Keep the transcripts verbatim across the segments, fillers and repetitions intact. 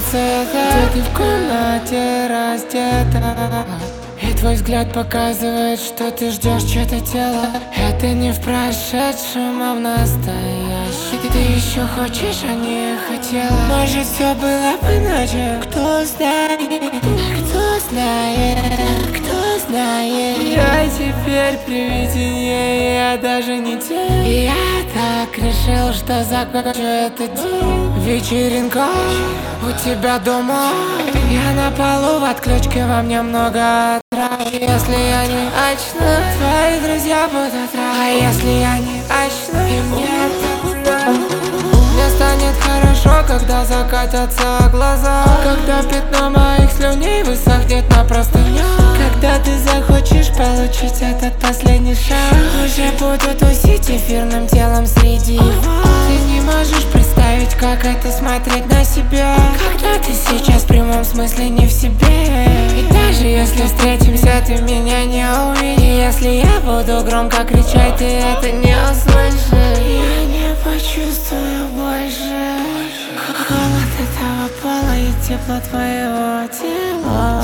цвета. Где ты в комнате раздета, и твой взгляд показывает, что ты ждешь чье-то тело. Это не в прошедшем, а в настоящем. Ты еще хочешь, а не хотела. Может, все было бы иначе. Кто знает, кто знает, кто знает. Я теперь привидение, я даже не тень. Я так решил, что закончу этот день. Вечеринка у тебя дома, я на полу в отключке, во мне много отравы. Если я не очну, твои друзья будут рады. А если я не очну, им нет дела. Мне станет хорошо, когда закатятся глаза, когда пятно моих слюней высохнет на простынях. Когда ты захочешь получить этот последний шаг, уже буду тусить эфирным телом среди вас. Ты не можешь представить, как это смотреть на себя, когда ты сейчас в прямом смысле не в себе. И даже если встретимся, ты меня не увидишь. И если я буду громко кричать, ты это не услышишь. Я не почувствую больше холод этого пола и тепло твоего тела.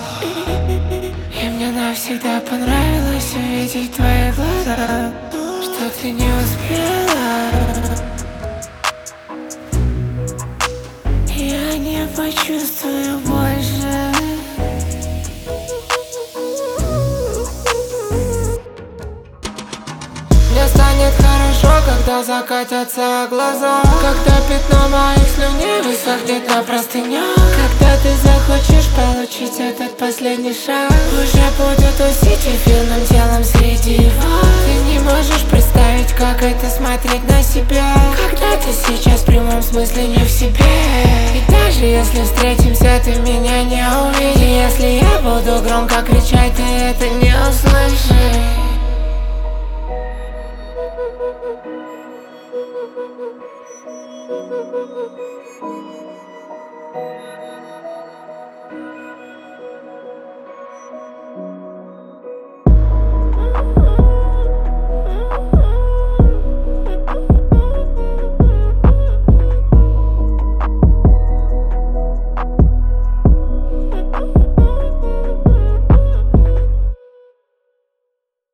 И мне навсегда понравилось увидеть твои глаза, что ты не успела. Я не почувствую больше. Мне станет хорошо, когда закатятся глаза, когда пятно моих слюней высохнет на простынях. Когда ты захочешь получить этот последний шаг, уже буду тусить эфирным телом среди вас. Ты не можешь представить, как это смотреть на себя, когда ты сейчас в прямом смысле не в себе. И даже если встретимся, ты меня не увидишь. И если я буду громко кричать, ты это не услышишь. Thank you.